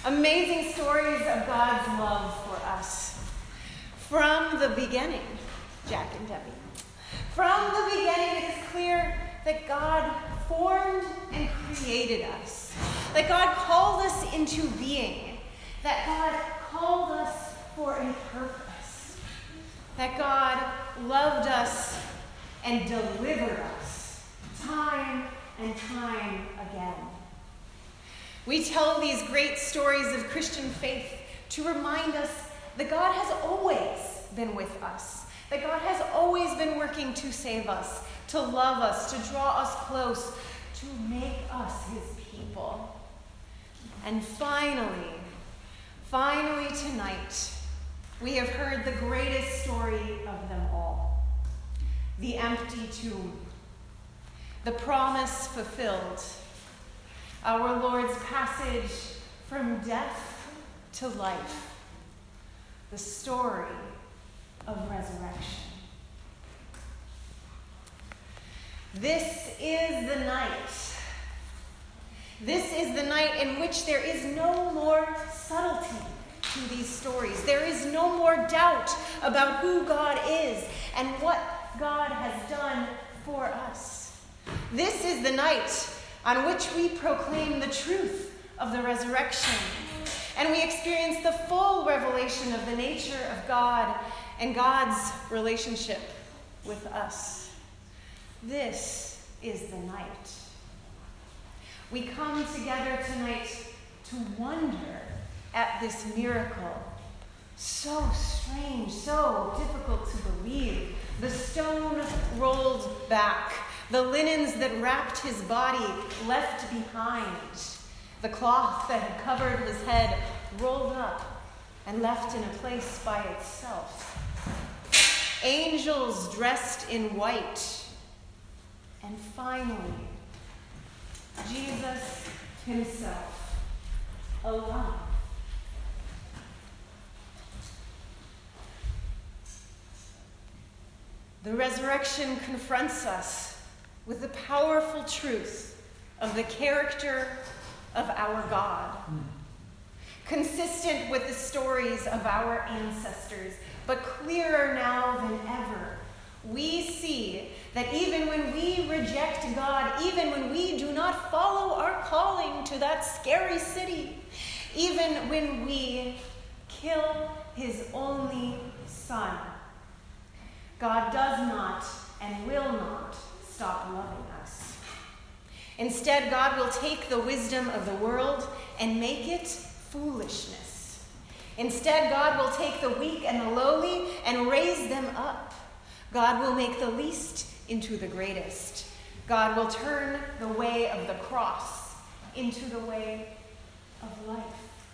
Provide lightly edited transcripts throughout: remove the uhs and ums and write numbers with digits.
Amazing stories of God's love for us. From the beginning, Jack and Debbie. From the beginning, it is clear that God formed and created us. That God called us into being. That God called us for a purpose. That God loved us and delivered us time and time again. We tell these great stories of Christian faith to remind us that God has always been with us, that God has always been working to save us, to love us, to draw us close, to make us his people. And finally tonight, we have heard the greatest story of them all, the empty tomb, the promise fulfilled, our Lord's passage from death to life, the story of resurrection. This is the night. This is the night in which there is no more subtlety to these stories. There is no more doubt about who God is and what God has done for us. This is the night on which we proclaim the truth of the resurrection, and we experience the full revelation of the nature of God and God's relationship with us. This is the night. We come together tonight to wonder at this miracle. So strange, so difficult to believe. The stone rolled back. The linens that wrapped his body left behind. The cloth that had covered his head rolled up and left in a place by itself. Angels dressed in white. And finally, Jesus himself, alone. The resurrection confronts us with the powerful truth of the character of our God. Consistent with the stories of our ancestors, but clearer now than ever, we see that even when we reject God, even when we do not follow our calling to that scary city, even when we kill his only Son, God does not and will not stop loving us. Instead, God will take the wisdom of the world and make it foolishness. Instead, God will take the weak and the lowly and raise them up. God will make the least into the greatest. God will turn the way of the cross into the way of life.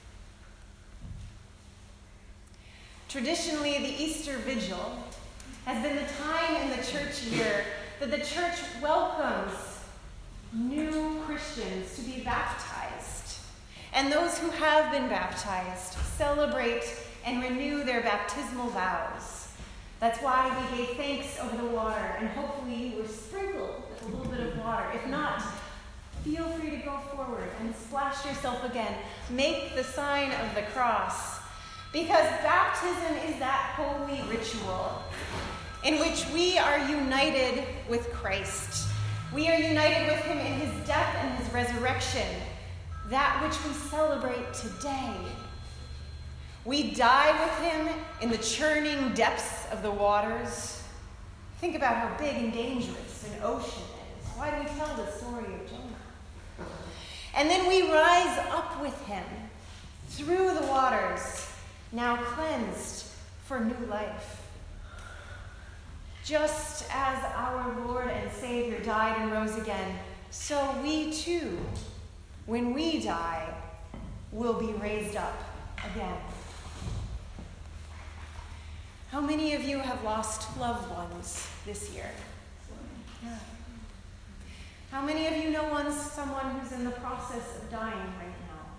Traditionally, the Easter Vigil has been the time in the church year that the church welcomes new Christians to be baptized. And those who have been baptized celebrate and renew their baptismal vows. That's why we gave thanks over the water, and hopefully you were sprinkled with a little bit of water. If not, feel free to go forward and splash yourself again. Make the sign of the cross, because baptism is that holy ritual in which we are united with Christ. We are united with him in his death and his resurrection, that which we celebrate today. We die with him in the churning depths of the waters. Think about how big and dangerous an ocean is. Why do we tell the story of Jonah? And then we rise up with him through the waters, now cleansed for new life. Just as our Lord and Savior died and rose again, so we too, when we die, will be raised up again. How many of you have lost loved ones this year? Yeah. How many of you know someone who's in the process of dying right now?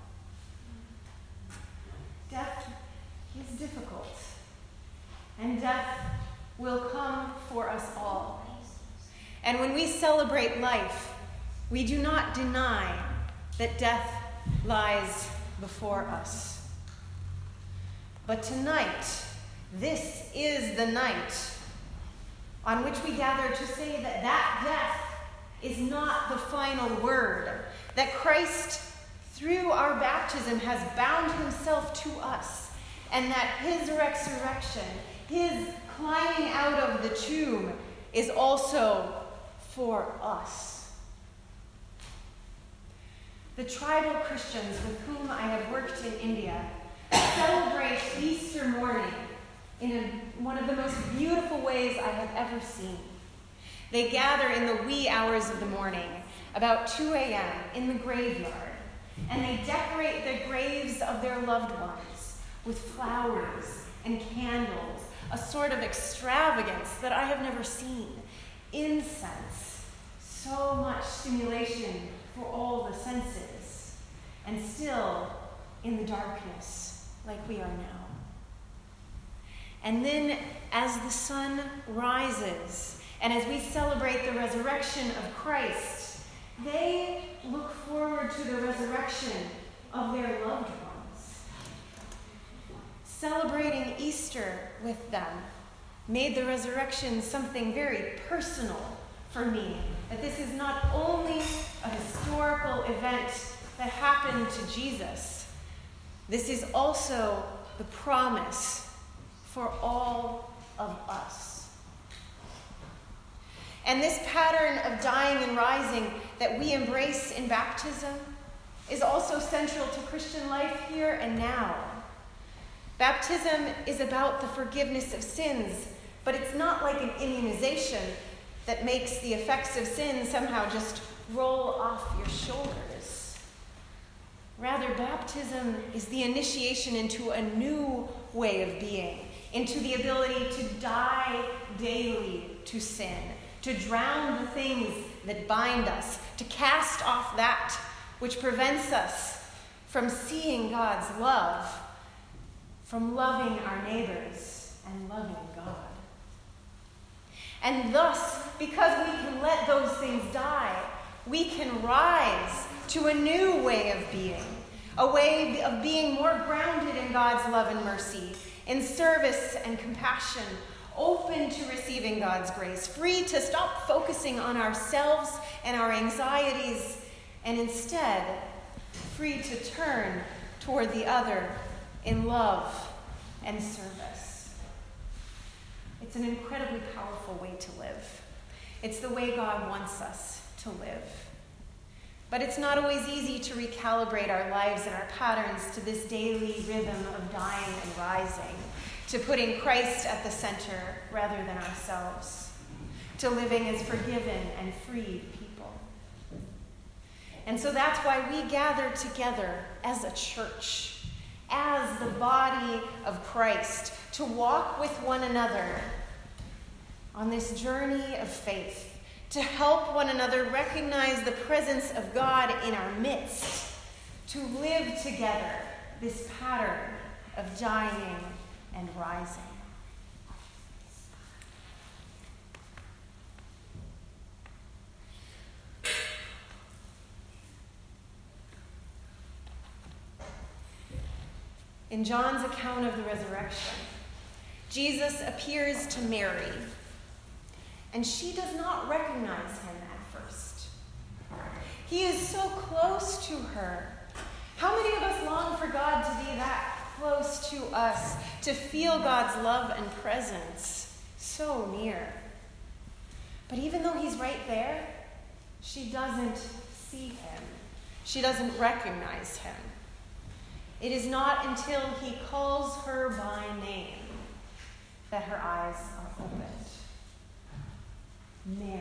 Death is difficult, and death will come for us all. And when we celebrate life, we do not deny that death lies before us. But tonight, this is the night on which we gather to say that death is not the final word, that Christ, through our baptism, has bound himself to us, and that his resurrection, his climbing out of the tomb, is also for us. The tribal Christians with whom I have worked in India celebrate Easter morning in one of the most beautiful ways I have ever seen. They gather in the wee hours of the morning, about 2 a.m., in the graveyard, and they decorate the graves of their loved ones with flowers and candles, a sort of extravagance that I have never seen. Incense, so much stimulation for all the senses, and still in the darkness like we are now. And then as the sun rises, and as we celebrate the resurrection of Christ, they look forward to the resurrection of their loved ones. Celebrating Easter with them made the resurrection something very personal for me. That this is not only a historical event that happened to Jesus, this is also the promise for all of us. And this pattern of dying and rising that we embrace in baptism is also central to Christian life here and now. Baptism is about the forgiveness of sins, but it's not like an immunization that makes the effects of sin somehow just roll off your shoulders. Rather, baptism is the initiation into a new way of being, into the ability to die daily to sin, to drown the things that bind us, to cast off that which prevents us from seeing God's love, from loving our neighbors and loving God. And thus, because we can let those things die, we can rise to a new way of being, a way of being more grounded in God's love and mercy, in service and compassion, open to receiving God's grace, free to stop focusing on ourselves and our anxieties, and instead free to turn toward the other in love and service. It's an incredibly powerful way to live. It's the way God wants us to live. But it's not always easy to recalibrate our lives and our patterns to this daily rhythm of dying and rising, to putting Christ at the center rather than ourselves, to living as forgiven and free people. And so that's why we gather together as a church, as the body of Christ, to walk with one another on this journey of faith, to help one another recognize the presence of God in our midst, to live together this pattern of dying and rising. In John's account of the resurrection, Jesus appears to Mary, and she does not recognize him at first. He is so close to her. How many of us long for God to be that close to us, to feel God's love and presence so near? But even though he's right there, she doesn't see him. She doesn't recognize him. It is not until he calls her by name that her eyes are opened. Mary.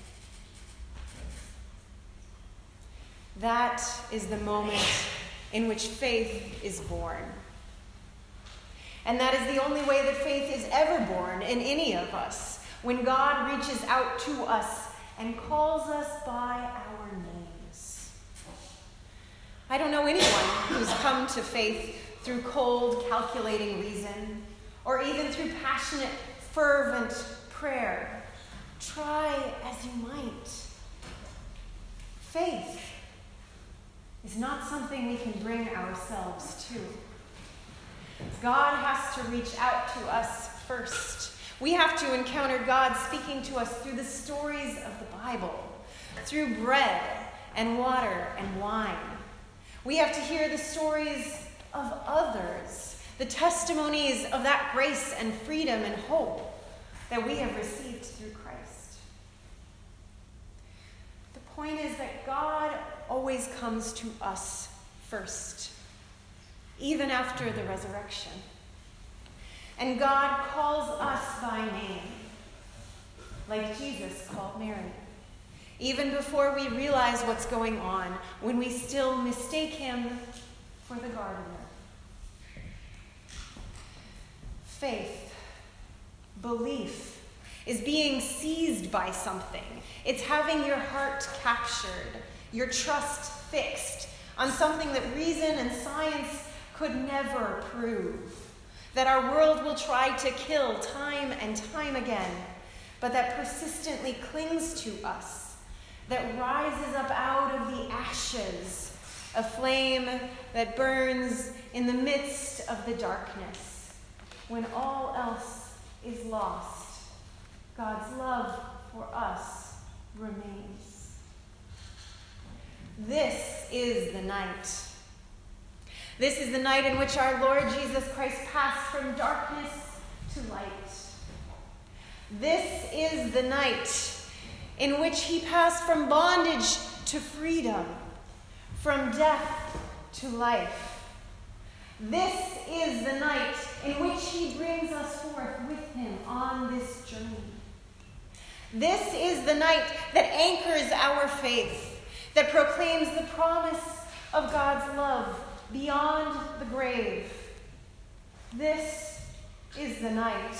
That is the moment in which faith is born. And that is the only way that faith is ever born in any of us, when God reaches out to us and calls us by our names. I don't know anyone who's come to faith through cold, calculating reason, or even through passionate, fervent prayer. Try as you might. Faith is not something we can bring ourselves to. God has to reach out to us first. We have to encounter God speaking to us through the stories of the Bible, through bread and water and wine. We have to hear the stories of others, the testimonies of that grace and freedom and hope that we have received through Christ. The point is that God always comes to us first, even after the resurrection. And God calls us by name, like Jesus called Mary, even before we realize what's going on, when we still mistake him for the gardener. Faith, belief, is being seized by something. It's having your heart captured, your trust fixed on something that reason and science could never prove, that our world will try to kill time and time again, but that persistently clings to us, that rises up out of the ashes, a flame that burns in the midst of the darkness. When all else is lost, God's love for us remains. This is the night. This is the night in which our Lord Jesus Christ passed from darkness to light. This is the night in which he passed from bondage to freedom, from death to life. This is the night in which he brings us forth with him on this journey. This is the night that anchors our faith, that proclaims the promise of God's love beyond the grave. This is the night.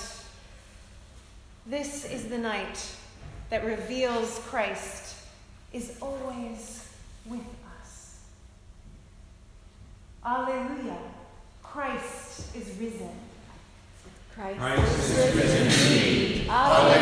This is the night that reveals Christ is always with us. Alleluia. Christ is risen. Christ is risen indeed. Alleluia.